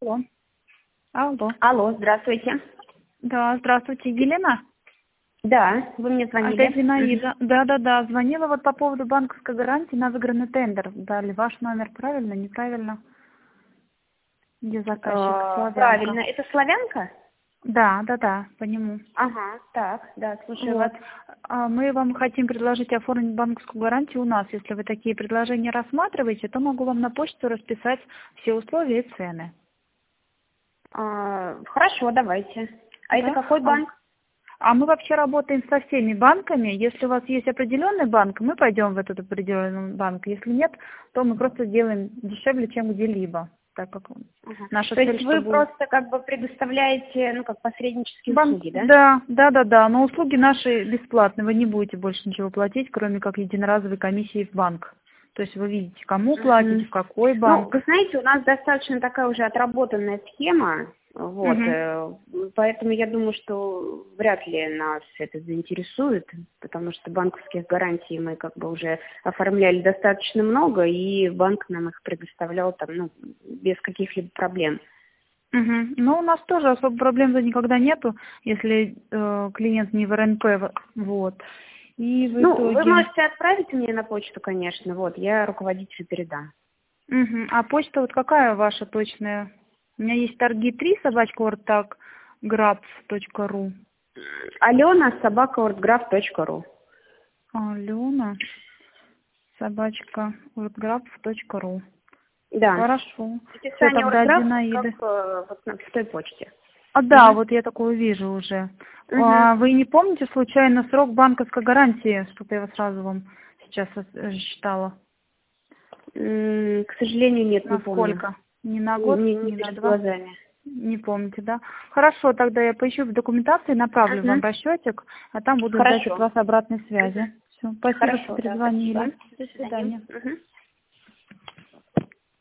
Алло. Алло. Алло, здравствуйте. Да, здравствуйте, Елена? Да, вы мне звонили. Это Зинаида. Да, звонила вот по поводу банковской гарантии на выигранный тендер. Дали ваш номер, правильно, неправильно? Где заказчик? Славянка. Правильно, это Славянка? Да, по нему. Ага, так, да, слушаю Вот. вас. Мы вам хотим предложить оформить банковскую гарантию у нас. Если вы такие предложения рассматриваете, то могу вам на почту расписать все условия и цены. Хорошо, давайте. А это Да? какой банк? А мы вообще работаем со всеми банками. Если у вас есть определенный банк, мы пойдем в этот определенный банк. Если нет, то мы просто сделаем дешевле, чем где-либо. Так как наша То цель, есть вы чтобы... просто как бы предоставляете, ну, как посреднические услуги, да? Да. Но услуги наши бесплатные. Вы не будете больше ничего платить, кроме как единоразовой комиссии в банк. То есть вы видите, кому платить, в какой банк. Ну, вы знаете, у нас достаточно такая уже отработанная схема, вот, поэтому я думаю, что вряд ли нас это заинтересует, потому что банковских гарантий мы как бы уже оформляли достаточно много, и банк нам их предоставлял там, ну, без каких-либо проблем. Ну, у нас тоже особо проблем никогда нету, если клиент не в РНП, вот. И в итоге... Вы можете отправить мне на почту, конечно, вот, я руководителю передам. А почта вот какая ваша точная? У меня есть торги3@ortaggraph.ru. Alena@ortgraph.ru. Alena@ortgraph.ru. Да. Хорошо. Все, Описание тогда Ortgraph, Зинаида. как вот в той почте. Да, вот я такое вижу уже. Вы не помните случайно срок банковской гарантии, чтобы я сразу вам сейчас считала? К сожалению, нет, не помню. Насколько? Не на год, Не не на перед 2? глазами. Не помните, да? Хорошо, тогда я поищу в документации, направлю вам расчетик, а там буду ждать от вас обратной связи. Все, спасибо, что Хорошо, да, перезвонили. спасибо. До свидания.